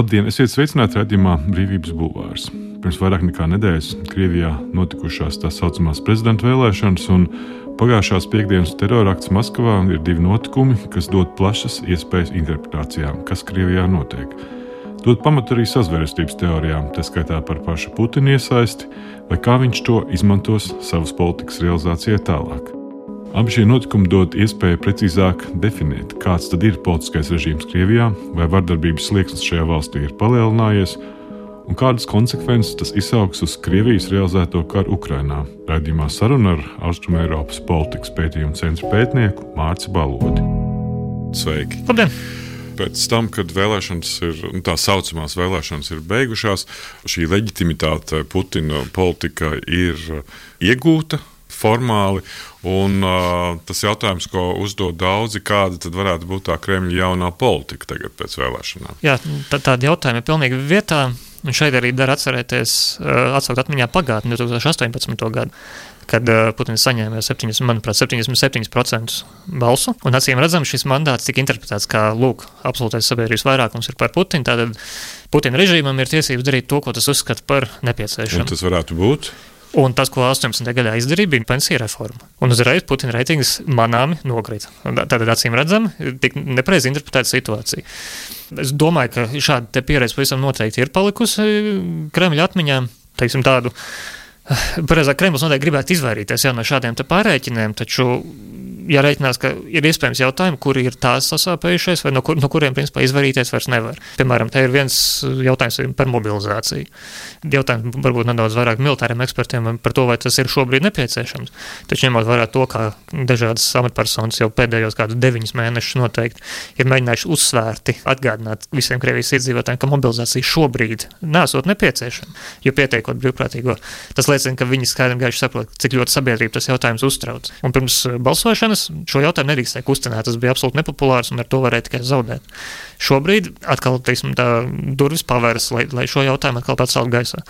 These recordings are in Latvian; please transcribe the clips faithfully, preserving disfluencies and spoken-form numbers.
Labdien, esiet sveicināti raidījumā Brīvības bulvārs. Pirms vairāk nekā nedēļas Krievijā notikušās tā saucamās prezidenta vēlēšanas un pagājušās piektdienas terorakts Maskavā ir divi notikumi, kas dod plašas iespējas interpretācijām, kas Krievijā notiek. Dod pamatu arī sazvērestības teorijām, tā skaitā par pašu Putina iesaisti, vai kā viņš to izmantos savas politikas realizācijai tālāk. Abi šie notikumi dod iespēju precīzāk definēt, kāds tad ir politiskais režīms Krievijā, vai vardarbības slieksnis šajā valstī ir palielinājies, un kādas konsekvences tas izsauks uz Krievijas realizēto karu Ukrainā. Raidījumā saruna ar Austrumeiropas politikas pētījumu centra pētnieku Mārci Balodi. Sveiki! Labdien! Pēc tam, kad vēlēšanas ir, tā saucamās vēlēšanas ir beigušās, šī leģitimitāte Putina politika ir iegūta formāli, un uh, tas jautājums, ko uzdod daudzi, kāda tad varētu būt tā Kremļa jaunā politika tagad pēc vēlēšanām? Jā, tā, tādi jautājumi ir pilnīgi vietā, un šeit arī dara atcerēties, uh, atsaukt atmiņā pagātni divs tūkstoš astoņpadsmito gadu, kad uh, Putins saņēma septiņdesmit septiņi procenti balsu, un acīm redzam, šis mandāts tika interpretēts kā, lūk, absolūtais sabiedrības vairākums ir par Putinu, tātad Putina režīmam ir tiesības darīt to, ko tas uzskata par nepieciešamu. Un tas varētu būt? Un tas, ko astoņpadsmitajā gadā izdarīja, bija pensija reforma. Un uzreiz Putina reitings manāmi nokrita. Tātad acīm redzam, tik nepareizi interpretēta situācija. Es domāju, ka šāda te pieredze pavisam noteikti ir palikusi Kremļa atmiņā, teiksim tādu. Pareizāk, Kremlis noteikti gribētu izvairīties jau no šādiem te pārēķiniem, taču jārēķinās, ka ir iespējams jautājumi, kuri ir tās sasāpējušies, vai no, kur, no kuriem, principā, izvairīties vairs nevar. Piemēram, te ir viens jautājums par mobilizāciju. Jautājums varbūt nedaudz vairāk militāriem ekspertiem par to, vai tas ir šobrīd nepieciešams. Taču ņemot vērā to, kā dažādas amatpersonas jau pēdējos kādus deviņus mēnešus noteikti ir mēģinājuši uzsvērti atgādināt visiem Krievijas iedzīvotājiem, ka mobilizācija šobrīd nesot nepieciešama, jo pieteikot brīvprātīgo. Tas liecina, ka viņi skaidri un gaiši saprot, cik ļoti sabiedrība tas jautājums uztrauc. Un pirms balsošanas šo jautājumu nedrīkstēja kustināt, tas bija absolūti nepopulārs un ar to varēja tikai zaudēt. Šobrīd atkal, teiksim, tā durvis pavēras, lai, lai šo jautājumu atkal pacelt gaisā.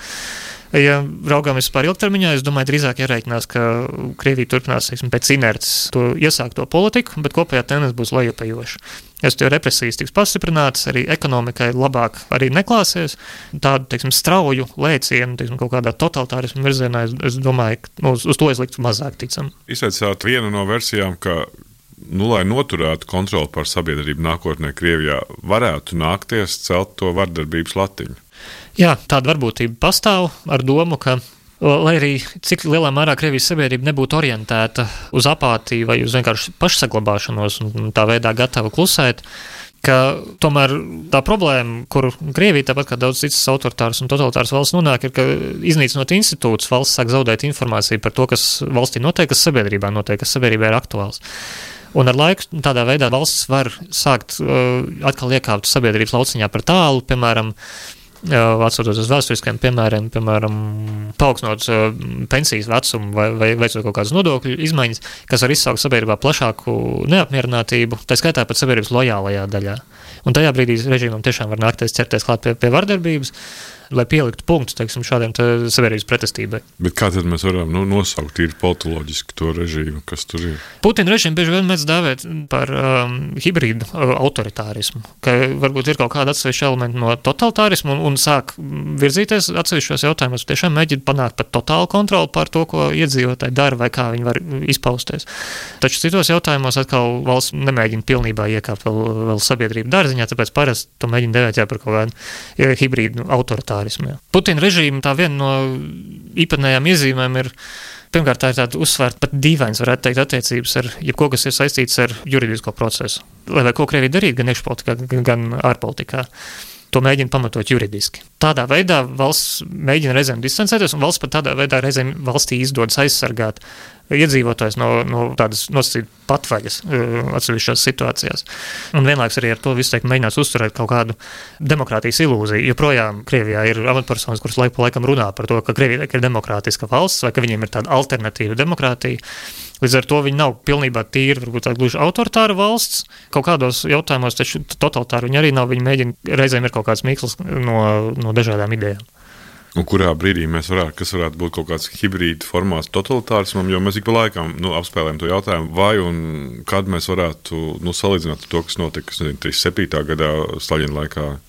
Ja raugāmies par ilgtermiņā, es domāju, drīzāk jārēķinās, ka Krievija turpinās, teiksim, pēc inerces to iesākto politiku, bet kopējā tendence būs lejupējoša. Es to represijas tiks pastiprināts, arī ekonomikai labāk arī neklāsies. Tādu, teiksim, strauju lēcienu, teiksim, kaut kādā totalitārismu virzienā, es, es domāju, ka uz, uz to es liktu mazāk ticam. Izteicāt vienu no versijām, ka, nu, lai noturētu kontroli pār sabiedrību nākotnē Krievijā, varētu nākties celt to vardarbības latiņu. Jā, tāda varbūtība pastāv ar domu, ka, lai arī cik lielā mērā Krievijas sabiedrība nebūtu orientēta uz apātiju vai uz vienkārši pašsaglabāšanos un tā veidā gatava klusēt, ka tomēr tā problēma, kur Krievija, tāpat kā daudz citas autoritāras un totalitāras valsts nonāk, ir, ka iznīcinot institūtus, valsts sāk zaudēt informāciju par to, kas valstī notiek, kas sabiedrībā notiek, kas sabiedrībā ir aktuāls. Un ar laiku tādā veidā valsts var sākt uh, atkal iekāpt sabiedrības lauciņā par tālu, piemēram, atsotot uz vēsturiskajiem piemēriem, piemēram, paaugstinot uh, pensijas vecumu vai, vai veicot kaut kādas nodokļu izmaiņas, kas var izsaukt sabiedrībā plašāku neapmierinātību, tā skaitā pat sabiedrības lojālajā daļā. Un tajā brīdī režīmam tiešām var nākties ķerties klāt pie, pie vardarbības, lai pieliktu punktu, teiksim, šādiem te sabiedrības pretestībai. Bet kā tad mēs varam nu, nosaukt ir politoloģiski to režīmu, kas tur ir? Putina režīmu bieži vien mēdz dēvēt par um, hibrīdu uh, autoritārismu, ka varbūt ir kaut kāda atsevišķa elementa no totalitārismu un, un sāk virzīties atsevišķos jautājumos, tiešām mēģina panākt pat totālu kontroli pār to, ko iedzīvotāji dara vai kā viņi var izpausties. Taču citos jautājumos atkal valsts nemēģina pilnībā iekāpt vēl, vēl sabiedrību dārziņā, tāpēc parasti to mēģina devēt jā par kaut kādu hibrīdu autoritārismu. Putina režīma tā viena no īpatnējām iezīmēm ir, pirmkārt, tā ir tāda uzsvērta pat dīvains, varētu teikt, attiecības ar jebko, kas ir saistīts ar juridisko procesu. Lai vai ko Krievija darīt, gan iekšpolitikā, gan ārpolitikā. To mēģina pamatot juridiski. Tādā veidā valsts mēģina reizēm distancēties, un valsts pat tādā veidā reizēm valstī izdodas aizsargāt iedzīvotājs no, no tādas nosacītas patvaļas atsevišķās situācijās. Un vienlaiks arī ar to visu teikt mēģinās uzturēt kaut kādu demokrātijas ilūziju. Joprojām Krievijā ir amatpersonas, kuras laiku pa laikam runā par to, ka Krievija ir demokrātiska valsts vai ka viņiem ir tāda alternatīva demokrātija. Līdz ar to viņi nav pilnībā tīri, varbūt tā gluži autoritāra valsts. Kaut kādos jautājumos, taču totalitāri viņi arī nav, viņi mēģina, reizēm ir kaut kāds mīkls no, no dažādām idejām. Un kurā brīdī mēs varētu, kas varētu būt kaut kāds hibrīda formās totalitārismam, jo mēs ik pa laikam nu, apspēlējam to jautājumu, vai un kad mēs varētu nu, salīdzināt to, kas notika, kas nezinu, trīsdesmit septītā gadā Staļina laikā.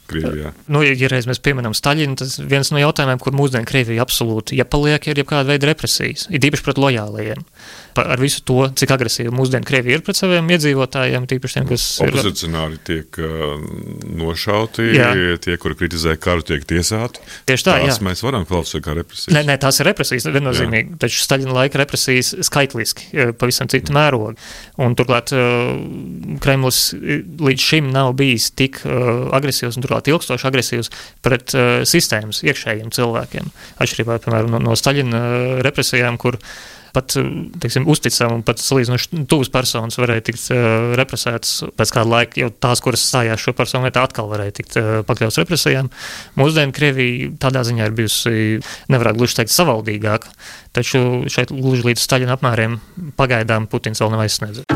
Krievijā? Nu, ja reiz mēs pieminam Staļinu, tas viens no jautājumiem, kur mūsdienu Krievija absolūti iepaliek, ir jebkāda veida represijas, ir īpaši pret lojālajiem. Ar visu to, cik agresīvi mūsdienu Krievija ir pret saviem iedzīvotājiem, tīpaši tiem, kas ir... Opozicionāri tiek uh, nošauti, jā. Tie, kuri kritizē karu, tiek tiesāti. Tieši tā, tās jā. Mēs varam kvalificēt kā represijas. Nē, nē, tās ir represijas, viennozīmīgi, taču Staļina laika represijas skaitliski, pavisam citu mērogu. Un turklāt Kremlis līdz šim nav bijis tik agresīvs un turklāt ilgstoši agresīvs pret sistēmas iekšējiem cilvēkiem. Atšķirībā, piemēram, no, no Staļina represijām, kur pat, teiksim, uzticam un pat salīdzinoši tuvas personas varēja tikt uh, represētas pēc kāda laika, jau tās, kuras stājās šo personu vietā, atkal varēja tikt uh, pakļauts represijām. Mūsdienu Krievija tādā ziņā ir bijusi, nevarētu gluži teikt, savaldīgāka, taču šeit gluži līdz Staļina apmēriem pagaidām Putins vēl nav aizsniedzis.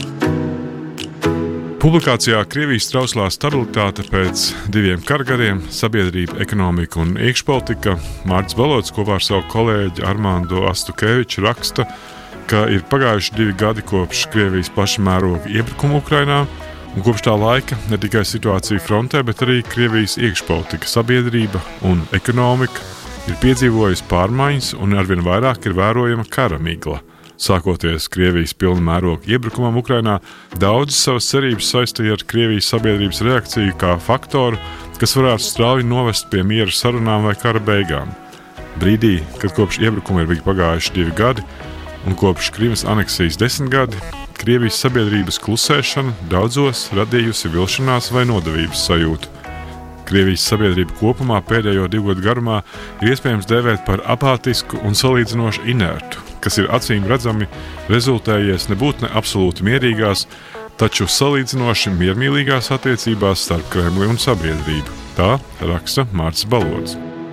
Publikācijā Krievijas trauslā stabilitāte pēc diviem kargariem, sabiedrība, ekonomika un iekšpolitika Mārcis Balods kopā ar savu kolēģi Armando Astukeviču raksta, ka ir pagājuši divi gadi kopš Krievijas plaša mēroga iebrukuma Ukrainā, un kopš tā laika ne tikai situācija frontē, bet arī Krievijas iekšpolitika, sabiedrība un ekonomika ir piedzīvojusi pārmaiņas un arvien vairāk ir vērojama kara migla. Sākoties Krievijas pilna mēroga iebrukumam Ukrainā, daudz savas cerības saistīja ar Krievijas sabiedrības reakciju kā faktoru, kas varētu strauji novest pie miera sarunām vai kara beigām. Brīdī, kad kopš iebrukuma ir bija pagājuši divi gadi un kopš Krimas aneksijas desmit gadi, Krievijas sabiedrības klusēšana daudzos radījusi vilšanās vai nodevības sajūtu. Krievijas sabiedrība kopumā pēdējo divu gadu garumā ir iespējams dēvēt par apātisku un salīdzinoši inertu, kas ir acīm redzami rezultējies nebūt ne absolūti mierīgās, taču salīdzinoši miermīlīgās attiecībās starp Kremli un sabiedrību. Tā raksta Mārcis Balods.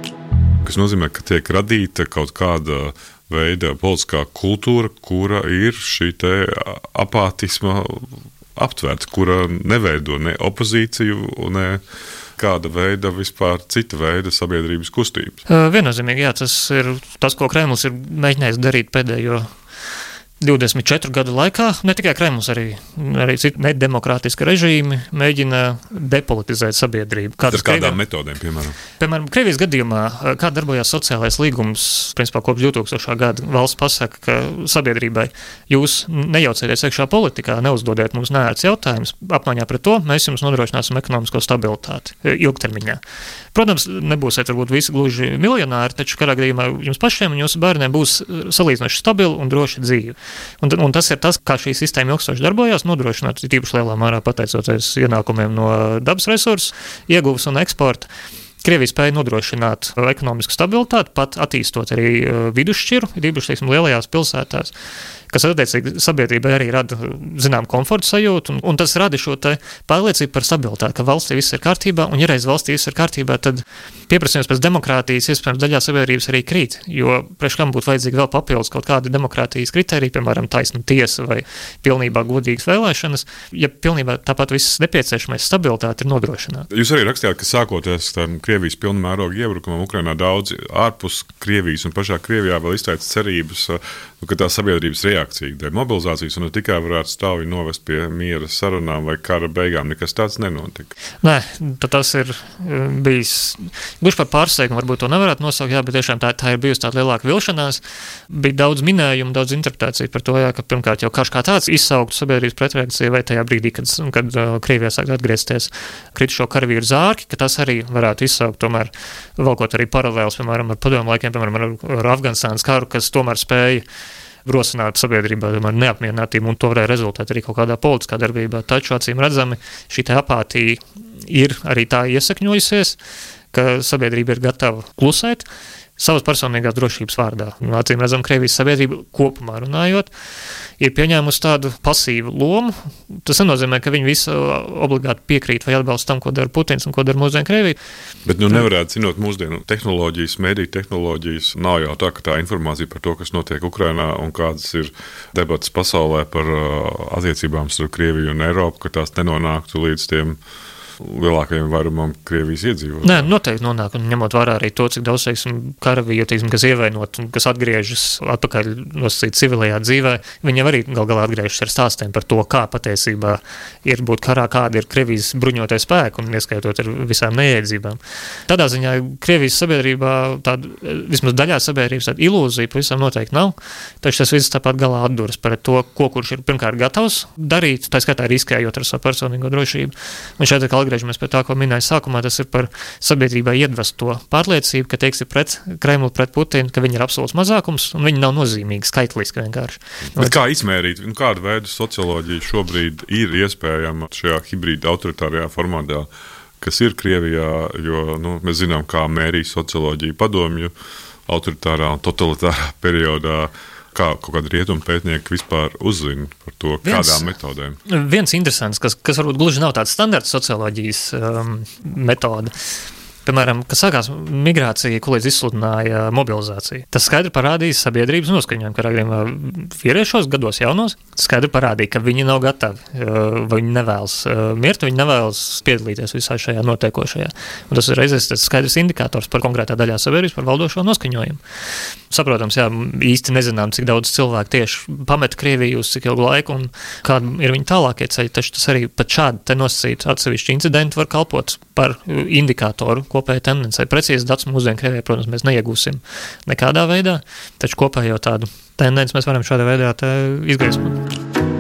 Kas nozīmē, ka tiek radīta kaut kāda veida politiskā kultūra, kura ir šī te apātisma aptvērta, kura neveido ne opozīciju, ne kāda veida vispār cita veida sabiedrības kustības. Viennozīmīgi, jā, tas ir tas, ko Kremlis ir mēģinājis darīt pēdējo divdesmit četru gadu laikā. Ne tikai Kremlis, arī, arī citi nedemokrātiski režīmi mēģina depolitizēt sabiedrību. Ar kādām metodēm, piemēram? Piemēram, Krievijas gadījumā, kā darbojās sociālais līgums, principā kopš divtūkstošā gada, valsts pasaka, ka sabiedrībai jūs nejaucieties iekšā politikā, neuzdodiet mums neērts jautājumus, apmaiņā pret to mēs jums nodrošināsim ekonomisko stabilitāti ilgtermiņā. Protams, nebūsiet varbūt visi gluži miljonāri, taču kādā gadījumā jums pašiem un jūsu bērniem būs salīdzinoši stabila un droša dzīve. Un, un tas ir tas, kā šī sistēma ilgstoši darbojās, nodrošināt tīpaši lielā mērā pateicoties ienākumiem no dabas resursu, ieguvas un eksporta. Krievija spēja nodrošināt ekonomisku stabilitāti, pat attīstot arī vidusšķiru, īpaši, teiksim, lielajās pilsētās, kas attiecīgi sabiedrībai arī rada zinām komforta sajūtu, un, un tas rada šo te pārliecību par stabilitāti, ka valstī viss ir kārtībā, un ja reiz valstī viss ir kārtībā, tad pieprasījums pēc demokrātijas iespējams daļā sabiedrības arī krīt, jo priekš kam būtu vajadzīgi vēl papildus kaut kādi demokrātijas kriteriji, piemēram, taisna tiesa vai pilnībā godīgas vēlēšanas, ja pilnībā tāpat viss nepieciešamais stabilitāte ir nodrošināta. Jūs arī rakstījāt, ka sākoties tam Krievijas pilna mēroga iebrukumam Ukrainā daudz ārpus Krievijas un pašā Krievijā vēl izteica cerības, ka tā sabiedrības reakcija dēļ mobilizācijas un ne tikai varētu stāvi novest pie miera sarunām vai kara beigām, nekas tāds nenotika. Nē, tas ir bijis gluži par pārsteigumu, varbūt to nevarētu nosaukt, jā, bet tiešām tā, tā ir bijusi tāda lielāka vilšanās. Bija daudz minējumu, daudz interpretāciju par to, jā, ka pirmkārt jau karš kā tāds izsauktu sabiedrības pretreakciju vai tajā brīdī, kad, kad uh, Krievijā sāk atgriezties kritušo karavīru zārki, ka tas arī varētu izsaukt tomēr valkot arī paralēlus, piemēram, ar padomu laikiem, piemēram, ar, ar Afganistānas karu, kas tomēr spēja rosināt sabiedrībā neapmierinātību, un to varēja rezultēt arī kaut kādā politiskā darbībā. Taču, acīm redzami, šī apātija ir arī tā iesakņojusies, ka sabiedrība ir gatava klusēt savas personīgās drošības vārdā. Un, acīm redzam, Krievijas sabiedrība kopumā runājot, ir pieņēmusi tādu pasīvu lomu. Tas nenozīmē, ka viņi visi obligāti piekrīt vai atbalsta tam, ko dara Putins un ko dara mūsdienu Krievija. Bet nu nevarētu zinot mūsdienu tehnoloģijas, mediju tehnoloģijas, nav jau tā, ka tā informācija par to, kas notiek Ukrainā un kādas ir debatas pasaulē par uh, attiecībām starp Krieviju un Eiropu, ka tās nenonāktu līdz tiem lielākajam vairumam Krievijas iedzīvotāju. Nē, noteikti nonāk, un ņemot vērā arī to, cik daudz, teiksim, karavīju, teiksim, kas ievainot un kas atgriežas atpakaļ nosacīt civilajā dzīvē, viņi jau arī gal galā atgriežas ar stāstiem par to, kā patiesībā ir būt karā, kāda ir Krievijas bruņotie spēki, un ieskaitot ar visām neiedzībām. Tādā ziņā Krievijas sabiedrībā tāda, vismaz daļā sabiedrības tāda ilūzija pavisam noteikti nav, taču tas viss tāpat galā atduras par to, ko kurš ir pirmkārt gatavs darīt, tā skatā riskējot ar savu personīgo drošību. Un šeit atkal atgriežamies pie tā, ko minēju sākumā, tas ir par sabiedrībai iedvest to pārliecību, ka teiks ir pret Kremlu, pret Putinu, ka viņi ir absolūts mazākums un viņi nav nozīmīgi, skaitliski vienkārši. Bet kā izmērīt, un kāda veida socioloģija šobrīd ir iespējama šajā hibrīda autoritārajā formātā, kas ir Krievijā, jo nu, mēs zinām, kā mērīja socioloģija padomju autoritārā un totalitārā periodā, kā kaut kādi rietumu pētnieki vispār uzzina par to, viens, kādām metodēm? Viens interesants, kas, kas varbūt gluži nav tāds standarts socioloģijas um, metode. Piemēram, kad sākās migrācija, ko līdz izsludināja mobilizācija. Tas skaidri parādīja sabiedrības noskaņojumu, ka agrīnā vīriešos, gados jaunos, skaidri parādīja, ka viņi nav gatavi, vai viņi nevēlas mirt, viņi nevēlas piedalīties visā šajā notiekošajā. Un tas ir reizes tas skaidrs indikators par konkrētā daļā sabiedrības par valdošo noskaņojumu. Saprotams, jā, īsti nezinām, cik daudz cilvēku tieši pameta Krieviju uz cik ilgu laiku un kādi ir viņi tālākie ceļi, taču tas arī pat šādi te nosacīt atsevišķi incidenti var kalpot par indikatoru kopēja tendencei. Precīzi datus mūsdienu Krievijā, protams, mēs neiegūsim nekādā veidā, taču kopējo tādu tendenci mēs varam šādā veidā izgaismot.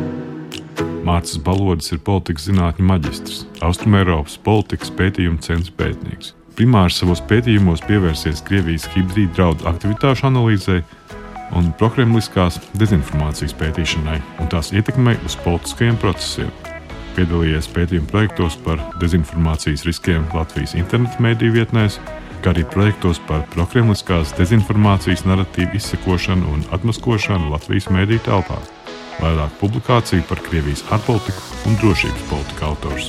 Mārcis Balodis ir politikas zinātņu maģistrs, Austrumēropas politikas pētījuma centra pētnieks. Primāri savos pētījumos pievērsies Krievijas hibrīda draudu aktivitāšu analīzei un prokremliskās dezinformācijas pētīšanai un tās ietekmei uz politiskajiem procesiem. Piedalījies pētījuma projektos par dezinformācijas riskiem Latvijas interneta mēdīju vietnēs, kā arī projektos par prokremliskās dezinformācijas naratīvu izsekošanu un atmaskošanu Latvijas mēdīju telpā. Vairāk publikāciju par Krievijas ārpolitiku un drošības politiku autors.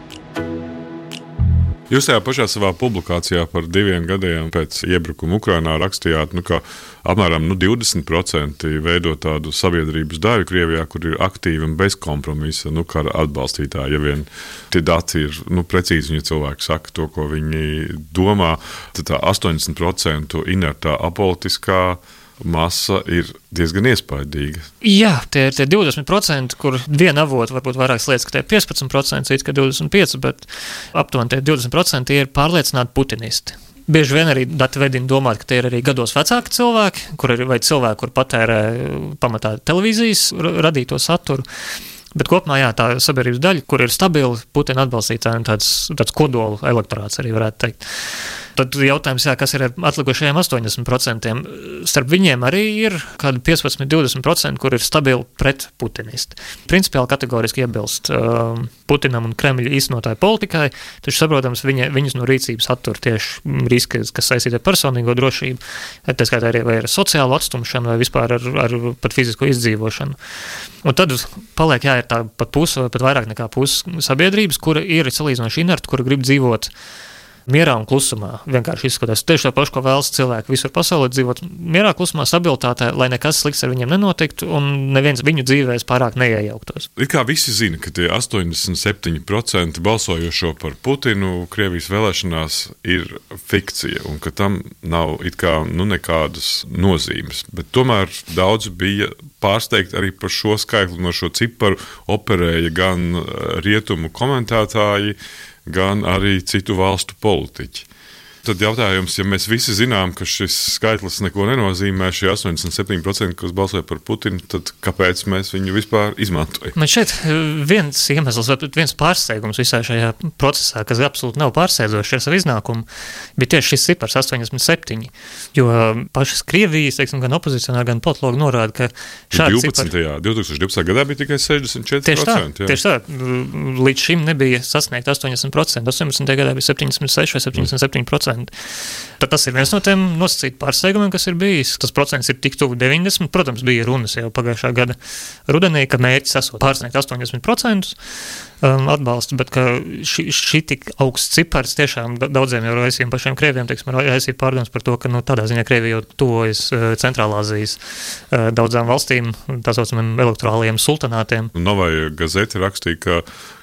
Jūs tajā pašā savā publikācijā par diviem gadiem pēc iebrukuma Ukrainā rakstījāt, nu, ka apmēram nu, divdesmit procenti veido tādu sabiedrības daļu Krievijā, kur ir aktīvi un bez kompromisa, nu, kara atbalstītāji, ja vien tie dati ir nu, precīzi, ja cilvēki saka to, ko viņi domā, tad tā astoņdesmit procenti inertā apolitiskā masa ir diezgan iespaidīga. Jā, tie ir tie divdesmit procenti, kur viena avota varbūt vairākas lietas, ka tie ir piecpadsmit procenti, cits, ka divdesmit pieci procenti, bet aptuveni tie divdesmit procenti ir pārliecināti putinisti. Bieži vien arī dati vedina domāt, ka tie ir arī gados vecāki cilvēki, kur ir, vai cilvēki, kur patērē pamatā televīzijas radīto saturu. Bet kopumā jā, tā sabiedrības daļa, kur ir stabili Putina atbalstītāji un tāds, tāds kodola elektorāts arī varētu teikt. Tad jautājums, jā, kas ir ar atlikušajiem astoņdesmit procentiem. Starp viņiem arī ir kādi piecpadsmit līdz divdesmit procenti, kur ir stabili pret putinisti. Principiāli kategoriski iebilst uh, Putinam un Kremļa īstenotāju politikai, taču, saprotams, viņa, viņus no rīcības attur tieši riski, kas saistīti ar personīgo drošību, tā skaitā arī vai ar sociālu atstumšanu vai vispār ar, ar pat fizisko izdzīvošanu. Un tad paliek, jā, ir tā pat puse vai pat vairāk nekā puse sabiedrības, kura ir salīdzinoši inerta, kura grib dzīvot mierā un klusumā, vienkārši izskatās. Tieši tā pašu, ko vēlas cilvēki visur pasaulē dzīvot mierā, klusumā, stabilitātē, lai nekas slikts ar viņiem nenotiktu un neviens viņu dzīvēs pārāk neiejauktos. Ir kā visi zina, ka tie astoņdesmit septiņi procenti balsojošo par Putinu Krievijas vēlēšanās ir fikcija un ka tam nav it kā nu nekādas nozīmes. Bet tomēr daudz bija pārsteigti arī par šo skaitli, no šo ciparu operēja gan rietumu komentētāji, gan arī citu valstu politiķi. Tad jautājums, ja mēs visi zinām, ka šis skaitlis neko nenozīmē, šie astoņdesmit septiņi procenti, kas balsoja par Putinu, tad kāpēc mēs viņu vispār izmantojam? Man šeit viens iemesls, vai viens pārsteigums visā šajā procesā, kas absolūti nav pārsteidzošs ar savu iznākumu, bija tieši šis cipars astoņdesmit septiņi, jo pašas Krievijas, teiksim, gan opozicionāri, gan politologi norāda, ka šādi cipari... divtūkstoš divpadsmitajā gadā bija tikai sešdesmit četri procenti. Tieši tā, tieši tā, līdz šim nebija sasniegt astoņdesmit procenti, astoņdesmitajā gadā bija septiņdesmit seši vai septiņdesmit septiņi procenti. Tad tas ir viens no tiem nosacītu pārsteigumiem, kas ir bijis. Tas procents ir tik tuvu deviņdesmit. Protams, bija runas jau pagājušā gada rudenī, ka mērķis esot pārsniegt astoņdesmit procentus um, atbalstu, bet ka šī, šī tik augsts cipars tiešām daudziem jau raisīja pašiem Krieviem, teiksim, raisīja pārdomas par to, ka nu, tādā ziņā Krievija jau tuvojas uh, Centrālāzijas uh, daudzām valstīm, tā saucamiem elektorālajiem sultanātiem. Novaja Gazeta rakstīja, ka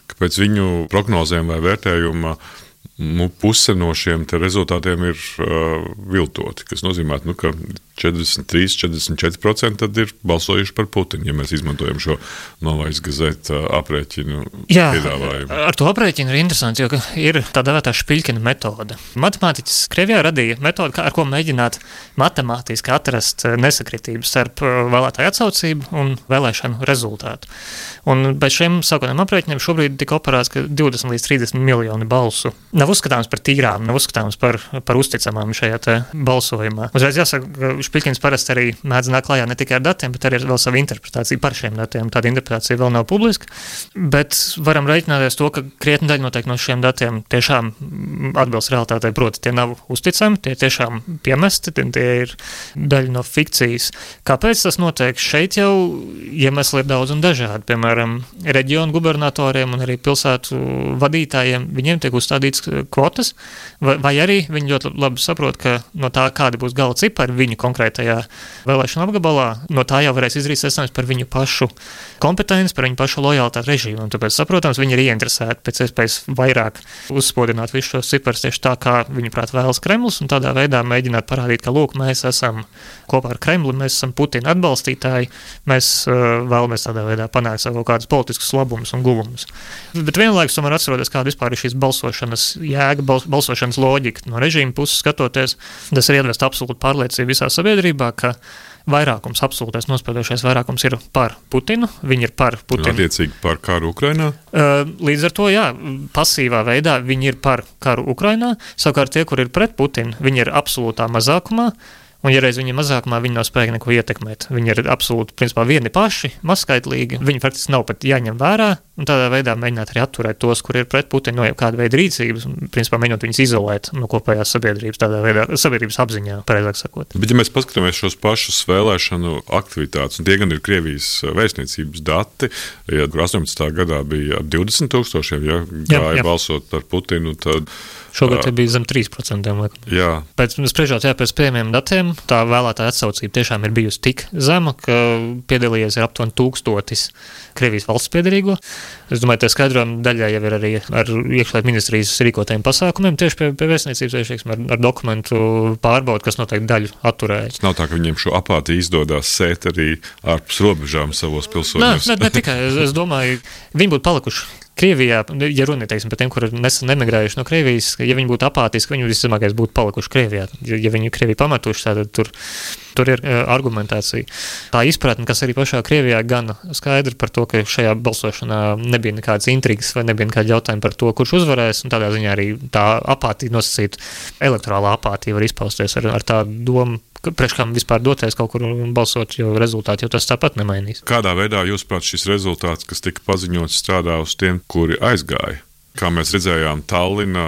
ka pēc viņu prognozēm vai vērtējuma nu, puse no šiem rezultātiem ir uh, viltoti, kas nozīmē, nu, ka četrdesmit trīs, četrdesmit četri procenti tad ir balsojuši par Putinu, ja mēs izmantojam šo Novais Gazeta aprēķinu piedāvājumu. Jā, ar to aprēķinu ir interesanti, jo ir tā dēvētā Špiļkina metode. Matemātiķis Krievijā radīja metodi, ar ko mēģināt matemātiski atrast nesakritību starp vēlētāju atsaucību un vēlēšanu rezultātu. Un bez šiem sākotnējiem aprēķiniem šobrīd tika operēts, ka divdesmit līdz trīsdesmit miljoni balsu nav uzskatāms par tīrām, nav uzskatāms par, par uzticamām šajā te balsojumā. Uzreiz jāsaka, ka Špiļkins parasti arī mēdz nākt klājā ne tikai ar datiem, bet arī ar vēl savu interpretāciju par šiem datiem. Tāda interpretācija vēl nav publiska, bet varam reiķināties to, ka krietni daļa noteikti no šiem datiem tiešām atbilst realitātei, proti tie nav uzticami, tie tiešām piemesti, tie ir daļa no fikcijas. Kāpēc tas notiek? Šeit jau iemesli ir daudz un dažādi. Piemēram, reģionu gubernatoriem un arī pilsētu vadītājiem, viņiem tiek uzstādīts kvotas, vai, vai arī viņi ļoti labi saprot, ka no tā, kādi būs gala cipari viņu konkrētajā vēlēšana apgabalā, no tā jau varēs izdarīt secinājums par viņu pašu kompetenci, par viņu pašu lojalitāti režīmu. Un tāpēc, saprotams, viņi ir ieinteresēti pēc iespējas vairāk uzspodināt visus šos ciparus tieši tā, kā viņuprāt vēlas Kremlis, un tādā veidā mēģināt parādīt, ka, lūk, mēs esam kopā ar Kremli, mēs esam Putina atbalstītāji, mēs uh, vēlamies tādā veidā panākt savu kādus politiskus labumus un guvumus. Bet vienlaikus tomēr atceroties, kāda vispār ir šīs balsošanas jēga, bals, balsošanas loģika. No režīma puses skatoties, tas ir iedvest absolūti pārliecību visā sabiedrībā, ka vairākums, absolūtais nospēdošais vairākums ir par Putinu, viņi ir par Putinu. Attiecīgi par karu Ukrainā? Līdz ar to, jā, pasīvā veidā viņi ir par karu Ukrainā, savukārt tie, kur ir pret Putinu, viņi ir absolūtā mazākumā, un, ja reiz viņi ir mazākumā, viņi nav spējīgi neko ietekmēt. Viņi ir absolūti, principā, vieni paši, mazskaitlīgi, viņi faktiski nav pat jāņem vērā, un tādā veidā mēģināt arī atturēt tos, kur ir pret Putinu no jau kāda veida rīcības, un, principā, mēģinot viņus izolēt no kopējās sabiedrības, tādā veidā, sabiedrības apziņā, pareizāk sakot. Bet, ja mēs paskatāmies šos pašus vēlēšanu aktivitātes, un tie gan ir Krievijas vēstniecības dati, ja astoņpadsmitajā gadā bija ap divdesmit tūkstošiem, ja gāja jā, jā. balsot par Putinu, tad šogad uh, bija zem trīs procenti. Jā. Pēc, spriežot, jā, pēc pieejamiem datiem, tā vēlētāja atsaucība tiešām ir bijusi tik zema, ka piedalījies ir aptuveni tūkstotis Krievijas valsts piederīgo. Es domāju, tā skaidrojuma daļā jau ir arī ar iekšlietu ministrijas rīkotajiem pasākumiem, tieši pie, pie vēstniecības, tieši, ar, ar dokumentu pārbaudu, kas noteikti daļu atturēja. Tas nav tā, ka viņiem šo apātiju izdodās sēt arī ārpus robežām savos pilsoņos. Nē, ne, ne tikai. Es, es domāju, viņi būtu palikuši Krievijā, ja runa, teiksim, par tiem, kuri nesen emigrējuši no Krievijas, ja viņi būtu apātiski, viņi visticamākais būtu palikuši Krievijā. Ja, ja viņi Krieviju pametuši, tad tur, tur ir uh, argumentācija. Tā izpratne, kas arī pašā Krievijā gan skaidra par to, ka šajā balsošanā nebija nekādas intrigas vai nebija nekāda jautājuma par to, kurš uzvarēs, un tādā ziņā arī tā apātija nosacīta, elektorālā apātija var izpausties ar, ar tādu domu, priekš kam vispār doties kaut kur balsot, jo rezultāti jau tas tāpat nemainīs. Kādā veidā, jūsuprāt, šis rezultāts, kas tika paziņots, strādā uz tiem, kuri aizgāja? Kā mēs redzējām, Tallina,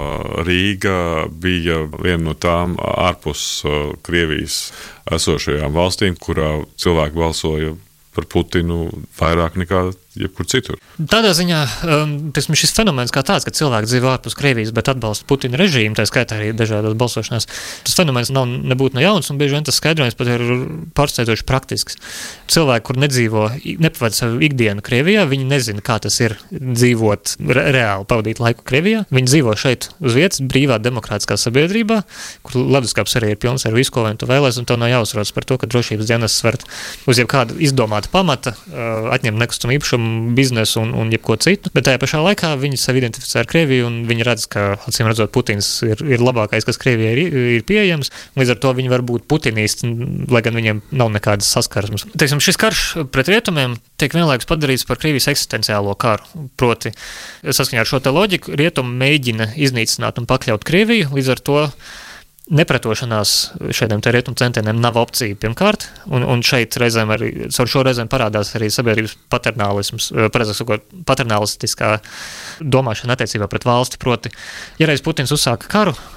Rīga bija viena no tām ārpus Krievijas esošajām valstīm, kurā cilvēki balsoja par Putinu vairāk nekā jebkur citur. Tādā ziņā um, tiksim, šis fenomens kā tāds, ka cilvēki dzīvo ārpus Krievijas, bet atbalsta Putina režīmu, tā skaitā arī dažādās balsošanās, tas fenomens nav nebūtu ne jauns, un bieži vien tas skaidrojums pat ir pārsteidzoši praktisks. Cilvēki, kur nedzīvo, nepavada savu ikdienu Krievijā, viņi nezina, kā tas ir dzīvot re- reāli, pavadīt laiku Krievijā. Viņi dzīvo šeit uz vietas, brīvā demokrātiskā sabiedrībā, kur leduskapis arī ir pilns ar visu, ko vien tu vēlēs, un tev nav jāuzsrodas par to, ka drošības dienas var uz jebkādu izdomātu pamata uh, atņemt nekustamu īpašumu, biznesu un, un jebko citu, bet tajā pašā laikā viņi sevi identificē ar Krieviju un viņi redz, ka, acīm redzot, Putins ir, ir labākais, kas Krievijai ir, ir pieejams, līdz ar to viņi var būt putinisti, lai gan viņiem nav nekādas saskarsmes. Teiksim, šis karš pret rietumiem tiek vienlaikus padarīts par Krievijas eksistenciālo karu, proti, saskaņā ar šo te loģiku, rietumi mēģina iznīcināt un pakļaut Krieviju, līdz ar to nepretošanās šādiem te rietumu centieniem nav opcija pirmkārt, un, un šeit reizēm arī, caur šo reizēm parādās arī sabiedrības paternālisms, pareizāk sakot, paternālistiskā domāšana attiecībā pret valsti, proti, ja reiz Putins uzsāka karu,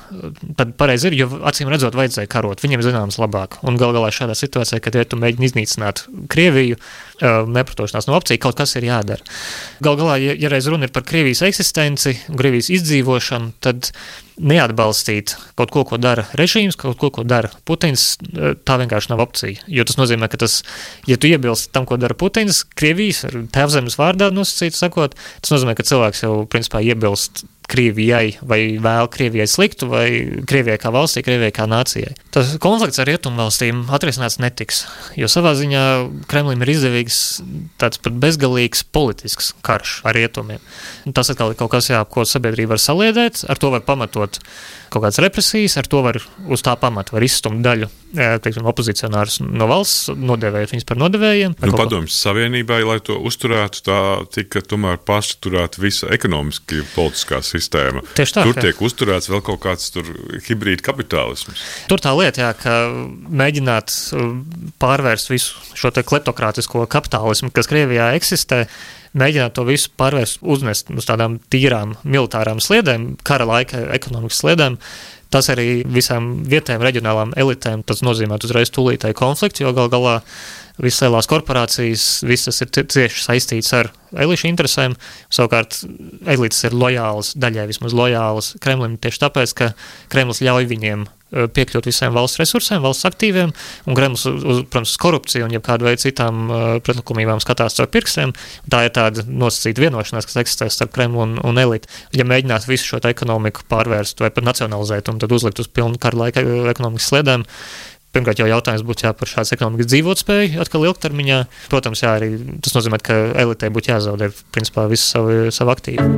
tad pareizi ir, jo acīm redzot vajadzēja karot, viņiem zināms labāk. Un gal galā šādā situācijā, kad ja tu mēģini iznīcināt Krieviju, nepratošanās no opcija, kaut kas ir jādara. Gal galā, ja, ja reiz runa ir par Krievijas eksistenci, Krievijas izdzīvošanu, tad neatbalstīt kaut ko, ko dara režīms, kaut ko, ko dara Putins, tā vienkārši nav opcija. Jo tas nozīmē, ka tas, ja tu iebilst tam, ko dara Putins, Krievijas ar tēvzemes vārdā nosacīt sakot, tas nozīmē, ka cilvēks jau principā iebilst Krievijai vai vēl Krievijai sliktu, vai Krievijai kā valstī, Krievijai kā nācijai. Tas konflikts ar rietumvalstīm atrisināts netiks, jo savā ziņā Kremlim ir izdevīgs tāds pat bezgalīgs politisks karš ar rietumiem. Tas atkal ir kaut kas, jā, ko sabiedrība var saliedēt, ar to var pamatot kaut kādas represijas, ar to var uz tā pamata var izstumt daļu, teiksim, opozicionārus no valsts, nodēvējot viņus par nodevējiem. Nu, padomjas Savienībai, lai to uzturētu, tā tika tomēr pašturēta visa ekonomiski politiskā sistēma. Tieši tā, tur ka... tiek uzturēts vēl kaut kāds tur hibrīd kapitālisms. Tur tā lieta, jā, ka mēģināt pārvērst visu šo te kleptokrātisko kapitālismu, kas Krievijā eksistē, mēģināt to visu pārvērst, uznest uz tādām tīrām militārām sliedēm, kara laika ekonomikas sliedēm. Tas arī visām vietējām reģionālām elitēm, tas nozīmē uzreiz tūlītēji konfliktu, jo gal galā visas lielās korporācijas, visas ir cieši saistītas ar elišu interesēm, savukārt elites ir lojālas, daļai vismaz lojālas Kremlim tieši tāpēc, ka Kremlis ļauj viņiem piekļūt visiem valsts resursiem, valsts aktīviem, un Kremlis, uz, protams, korupciju un jebkādu veidu citām uh, pretlikumībām skatās caur pirkstiem. Tā ir tāda nosacīta vienošanās, kas eksistē starp Kremlu un, un eliti. Ja mēģinātu visu šo ekonomiku pārvērst vai pat nacionalizēt un tad uzlikt uz pilnu kara laika ekonomikas sliedēm, pirmkārt jau jautājums būtu jā par šādas ekonomikas dzīvotspēju atkal ilgtermiņā. Protams, jā, arī tas nozīmē, ka elitei būtu jāzaudē principā visu savu, savu aktīvu.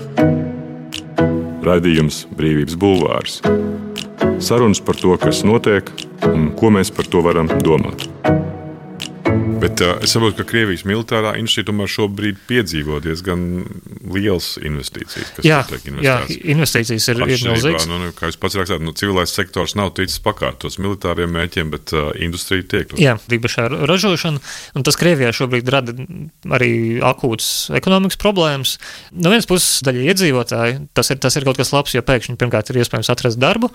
Raidījums Brīvības bulvārs. Sarunas par to, kas notiek un ko mēs par to varam domāt. Bet uh, es saprotu, ka Krievijas militārā industrija tomēr šobrīd piedzīvo diezgan lielas investīcijas, kas jā, tiek investētas. Jā, investīcijas ir, ir milzīgas. Nu, kā jūs pats rakstāt, nu, civilais sektors nav ticis pakārtots militāriem mēķiem, bet uh, industrija tiek. Jā, īpaši ar ražošanu, un tas Krievijā šobrīd rada arī akūtas ekonomikas problēmas. No vienas puses daļa iedzīvotāji, tas ir, tas ir kaut kas labs, jo pēkšņi pirmkārt ir iespējams atrast darbu,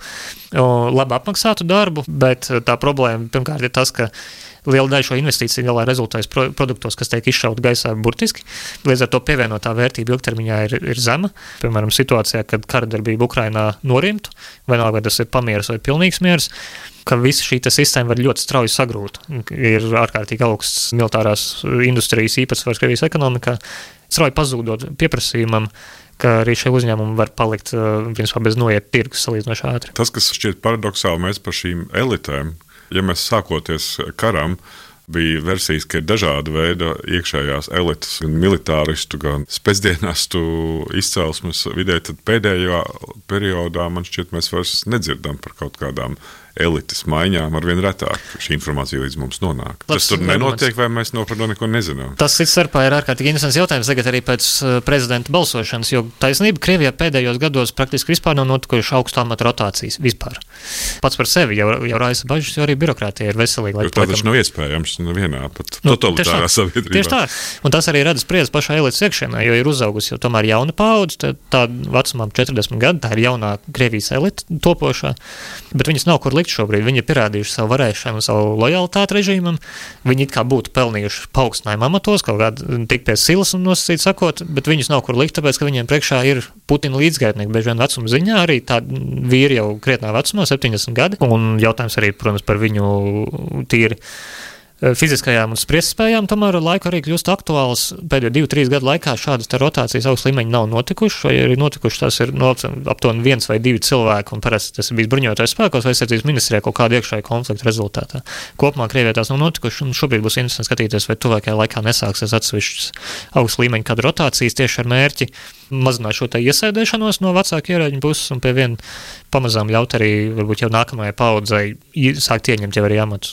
labi apmaksātu darbu, bet tā problēma pirmkārt ir tas, ka liela daļa šo investīciju galā rezultējas produktos, kas tiek izšauti gaisā burtiski. Līdz ar to pievienotā vērtība ilgtermiņā ir, ir zema. Piemēram, situācijā, kad kara darbība Ukrainā norimtu, vienalga, vai tas ir pamieris vai pilnīgs miers, ka visa šī sistēma var ļoti strauji sagrūt. Ir ārkārtīgi augsts militārās industrijas īpatsvars Krievijas ekonomikā, strauji pazūdot pieprasījumam, ka arī šie uzņēmumi var palikt principā bez noiet tirgus salīdzinoši ātri. Tas, kas šķiet paradoxāli, mēs par šīm elitēm, ja mēs sākoties karam, bija versijas, ka ir dažāda veida iekšējās elites, gan militāristu, gan spēcdienastu izcelsmes vidē, tad pēdējā periodā man šķiet mēs vairs nedzirdam par kaut kādām elites maiņām ar vien retāk. Šī informācija līdz mums nonāk. Tas tur nenotiek, vai mēs no par to neko nezinām? Tas cits starpā ir ārkārtīgi interesants jautājums tagad arī pēc prezidenta balsošanas, jo taisnība Krievijā pēdējos gados praktiski vispār nav notikuši augstu amatu rotācijas vispār. Pats par sevi jau, jau raisa bažas, jo arī birokrātija ir veselīga. Jo tā taču nav iespējams nevienā pat nu, totalitārā sabiedrībā. Tieši tā. Un tas arī rada spriedzi pašā elites iekšienē, jo ir uzaugusi jau tomēr jauna paudze, tā vecumā četrdesmit gadi, tā ir jaunā Krievijas elite topošā, bet viņas nav kur likt šobrīd. Viņi ir pierādījuši savu varēšanu, savu lojalitāti režīmam. Viņi it kā būtu pelnījuši paaugstinājumu amatos, kaut kādu tik pie silas un nosacīt sakot, bet viņus nav kur likt, tāpēc, ka viņiem priekšā ir Putina līdzgaitnieki, bieži vien vecuma ziņā, arī tādi vīri jau krietnā vecumā, septiņdesmit gadi, un jautājums arī, protams, par viņu tīri fiziskajām un spriedzspējām, tomēr laiku arī kļūst aktuāls. Pēdējo divu, trīs gadu laikā šādas rotācijas augsts līmeņi nav notikušas, vai arī notikušas tās ir no, aptuveni viens vai divi cilvēki, un parasti tas ir bijis bruņotais spēkos vai aizsardzības ministrijā kaut kāda iekšēja konflikta rezultātā. Kopumā Krievijā tās nav notikušas, un šobrīd būs interesanti skatīties, vai tuvākajā laikā nesāksies atsevišķas augsts līmeņa kāda rotācijas tieši ar mērķi mazināt šo tā iesēdēšanos no vecāku ierēģiņu puses un pie vien pamazām ļaut arī varbūt jau nākamajai paudzei sākt ieņemt jau arī amatus.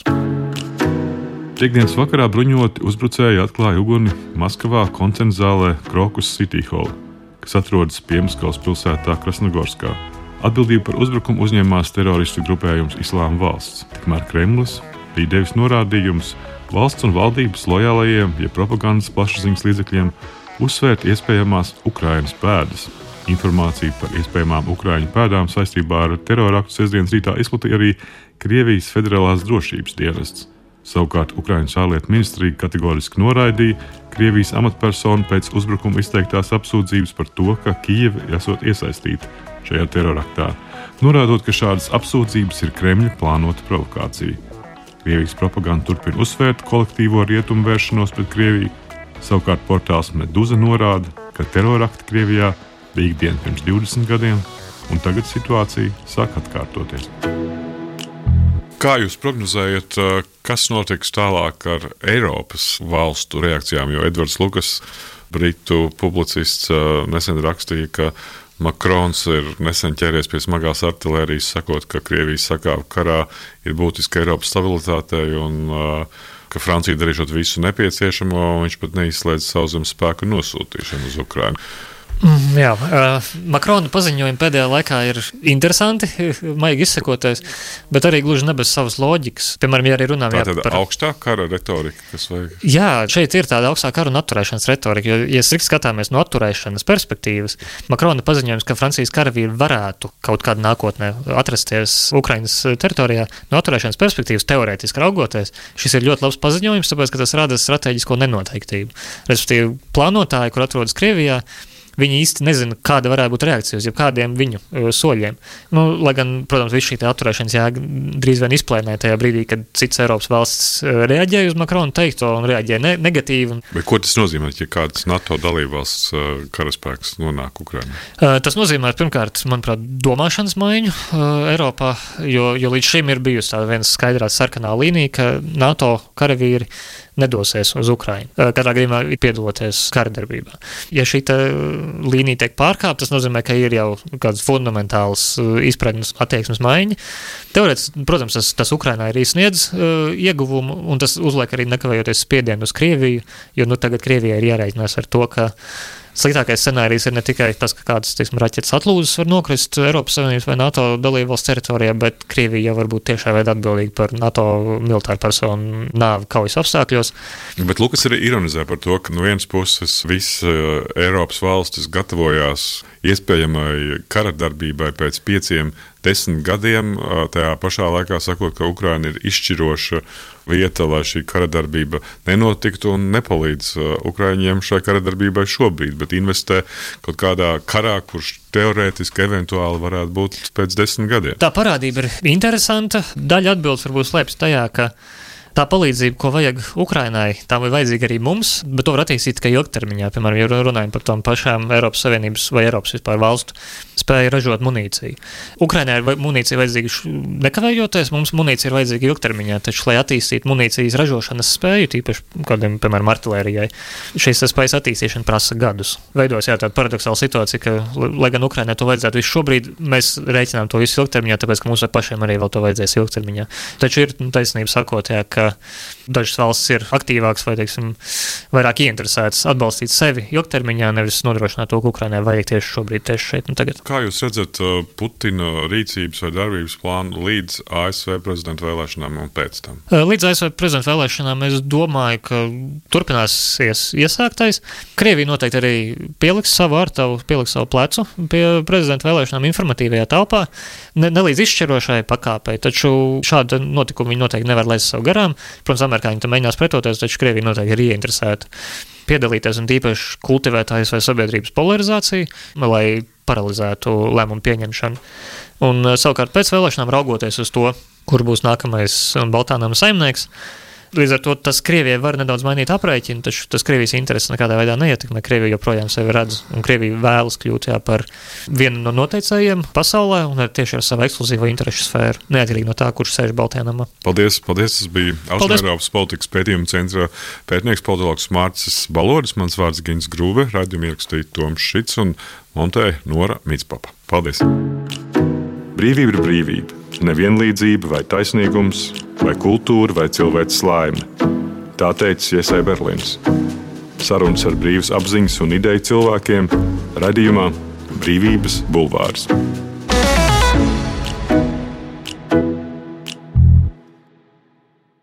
Piektdienas vakarā bruņoti uzbrucēji atklāja uguni Maskavā koncerta zālē Krokus City Hall, kas atrodas Piemaskavas pilsētā Krasnogorskā. Atbildību par uzbrukumu uzņēmās teroristu grupējums Islāma valsts. Tikmēr Kremlis bija devis norādījumus valsts un valdības lojālajiem, ja propagandas plašsaziņas līdzekļiem uzsvērt iespējamās Ukrainas pēdas. Informāciju par iespējamām Ukraiņu pēdām saistībā ar teroraktu sestdienas rītā izplatīja arī Krievijas Federālās drošības dienests. Savukārt Ukraiņas ārlietu ministrija kategoriski noraidīja Krievijas amatpersonu pēc uzbrukuma izteiktās apsūdzības par to, ka Kijeva esot iesaistīta šajā teroraktā, norādot, ka šādas apsūdzības ir Kremļa plānota provokācija. Krievijas propaganda turpina uzsvērt kolektīvo rietumu vēršanos pret Krieviju. Savukārt portāls Meduza norāda, ka terorakti Krievijā bija ikdiena pirms divdesmit gadiem, un tagad situācija sāk atkārtoties. Kā jūs prognozējat, kas notiks tālāk ar Eiropas valstu reakcijām? Jo Edvards Lukas, britu publicists, nesen rakstīja, ka Makrons ir nesen ķēries pie smagās artilērijas, sakot, ka Krievijas sakāva karā ir būtiska Eiropas stabilitātei un ka Francija darīšot visu nepieciešamo, un viņš pat neizslēdz sauszemes spēku nosūtīšanu uz Ukrainu. Mm, jā, uh, Makrona paziņojumi pēdējā laikā ir interesanti, maigi izsakoties, bet arī gluži ne bez savas loģikas. Piemēram, ja arī runājam tā tāda par augstā kara retorika, kas vajag. Jā, šeit ir tāda augstā kara un atturēšanas retorika, jo, ja strikt skatāmies no atturēšanas perspektīvas, Makrona paziņojums, ka Francijas karavīri varētu kaut kādā nākotnē atrasties Ukrainas teritorijā, no atturēšanas perspektīvas teorētiski raugoties, šis ir ļoti labs paziņojums, tāpēc, ka tas rada strateģisko nenoteiktību. Respektīvi, plānotāji, kur atrodas Krievijā, viņi īsti nezina, kāda varētu būt reakcija uz jebkādiem viņu uh, soļiem. Nu, lai gan, protams, viss šī atturēšanas jēga drīz vien izplēnē tajā brīdī, kad cits Eiropas valsts uh, reaģēja uz Makrona teikto un reaģēja ne- negatīvi. Bet ko tas nozīmē, ja kāds NATO dalībvalsts uh, karaspēks nonāk Ukrainā? Uh, tas nozīmē, pirmkārt, manuprāt, domāšanas maiņu uh, Eiropā, jo, jo līdz šim ir bijusi tāda viena skaidrā sarkanā līnija, ka NATO karavīri nedosies uz Ukrainu. Katrā gadījumā piedaloties kara darbībā. Ja šī līnija tiek pārkāpta, tas nozīmē, ka ir jau kāds fundamentāls izpratnes attieksmes maiņa. Teorētiski, protams, tas, tas Ukrainā ir izsniedz uh, ieguvumu, un tas uzliek arī nekavējoties spiedienu uz Krieviju, jo nu tagad Krievijai ir jārēķinās ar to, ka sliktākais scenārijs ir ne tikai tas, ka kādas, teiksim, raķetes atlūzas var nokrist Eiropas Savienības vai NATO dalībvalsts teritorijā, bet Krievija jau var būt tiešā veidā atbildīga par NATO militāru personu nāvi kaujas apstākļos. Bet Lukas arī ironizē par to, ka no vienas puses visas Eiropas valstis gatavojās iespējamai kara darbībai pēc pieciem, desmit gadiem, tajā pašā laikā sakot, ka Ukraina ir izšķiroša vieta, lai šī kara darbība nenotiktu un nepalīdz Ukraiņiem šai kara darbībai šobrīd, bet investē kaut kādā karā, kurš teorētiski eventuāli varētu būt pēc desmit gadiem. Tā parādība ir interesanta. Daļa atbildes varbūt slēpjas tajā, ka tā palīdzība, ko vajag Ukrainai, tā ir vajadzīga arī mums, bet to var attīstīt tikai ilgtermiņā. Piemēram, ja runājam par tām pašām Eiropas Savienības vai Eiropas vispār valstu spēju ražot munīciju. Ukrainai ir munīcija vajadzīga nekavējoties, mums munīcija ir vajadzīga ilgtermiņā, taču, lai attīstītu munīcijas ražošanas spēju, tīpaši kādiem, piemēram, artilērijai, šīs spējas attīstīšana prasa gadus. Veidos jā, tāda paradoxāla situācija, ka, lai gan Ukrainai to vajadzētu visu šobrīd, mēs rēķinām to visu ilgtermiņā, tāpēc, ka mums pašiem arī vēl to vajadzēs ilgtermiņā. Taču ir taisnība sakot, jā, ka dažas valstis ir aktīvākas vai, teiksim, vairāk ieinteresētas atbalstīt sevi ilgtermiņā, nevis nodrošināt to, ka Ukrainai vajag tieši šobrīd, tieši šeit un tagad. Kā jūs redzat Putina rīcības vai darbības plānu līdz A S V prezidenta vēlēšanām un pēc tam? Līdz A S V prezidenta vēlēšanām es domāju, ka turpināsies iesāktais. Krievija noteikti arī pieliks savu ārtavu, pieliks savu plecu pie prezidenta vēlēšanām informatīvajā telpā, ne, ne līdz izšķirošai pakāpei, taču šāda notikuma viņi noteikti nevar laist savu garām. Protams, amerikāņi tam mēģinās pretoties, taču Krievija noteikti ir ieinteresēta piedalīties un tīpaši kultivēt A S V sabiedrības polarizāciju, lai paralizētu lēmumu pieņemšanu. Un savukārt pēc vēlēšanām raugoties uz to, kur būs nākamais Baltānama saimnieks, līdz ar to tas Krievijai var nedaudz mainīt aprēķinu, taču tas Krievijas intereses nekādā veidā neietekmē. Krievija joprojām sevi redz, un Krievija vēlas kļūt jā, par vienu no noteicējiem pasaulē un ar tieši ar savu ekskluzīvo interešu sfēru, neatkarīgi no tā, kurš sēž Baltajā namā. Paldies, paldies. Tas bija Austrumēropas politikas pētījuma centra pētnieks politologs Mārcis Balodis, mans vārds Gins Grūve, raidījumu ierakstīja Toms Šits un montēja Nora Mitspapa. Paldies! Brīvība ir brīvība. Nevienlīdzība vai taisnīgums, vai kultūra, vai cilvēces laime. Tā teica Iesai Berlins. Sarunas ar brīvas apziņas un ideju cilvēkiem raidījumā Brīvības bulvārs.